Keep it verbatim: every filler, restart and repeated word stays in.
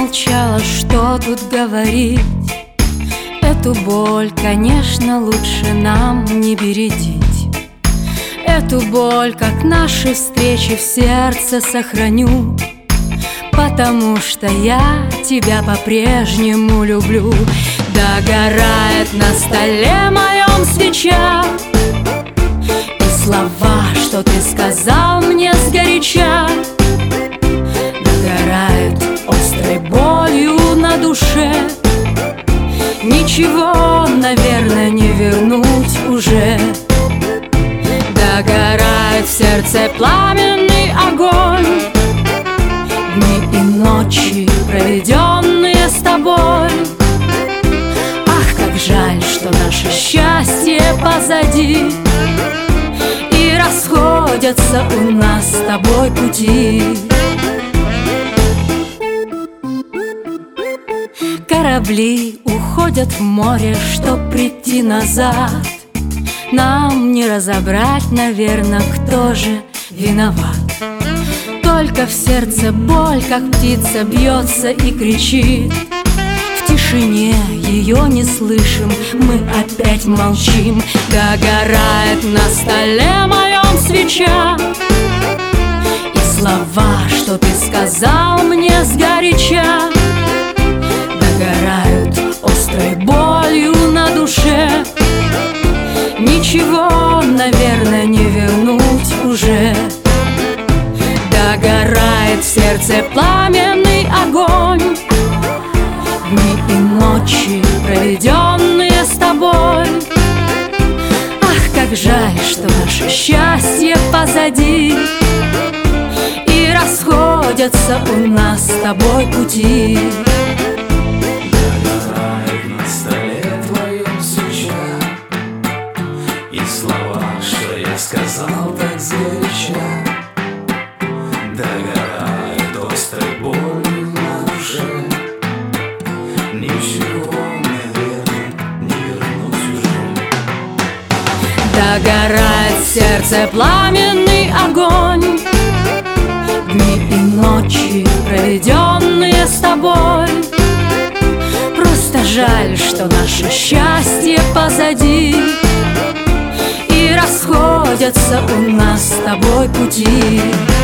молчала, что тут говорить. Эту боль, конечно, лучше нам не бередить. Эту боль, как наши встречи, в сердце сохраню, потому что я тебя по-прежнему люблю. Догорает на столе моем свеча, и слова, что ты сказал мне сгоряча, догорает острой болью на душе. Ничего, наверное, не вернуть уже. Догорает в сердце пламенный огонь, дни и ночи, проведенные с тобой. Ах, как жаль, что наше счастье позади, и расходятся у нас с тобой пути. Корабли уходят в море, чтоб прийти назад. Нам не разобрать, наверное, кто же виноват. Только в сердце боль, как птица, бьется и кричит. В тишине ее не слышим, мы опять молчим. Догорает на столе моем свеча, и слова, что ты сказал мне сгоряча, догорают острой болью на душе. Ничего, наверное, не вернуть уже. Догорает в сердце пламенный огонь, дни и ночи, проведенные с тобой. Ах, как жаль, что наше счастье позади, и расходятся у нас с тобой пути. Сказал так сгоряча, догорает острой болью на душе. Ничего, наверное, не вернуть уже. Догорает в сердце пламенный огонь, дни и ночи, проведенные с тобой. Просто жаль, что наше счастье позади, и расходятся у нас с тобой пути.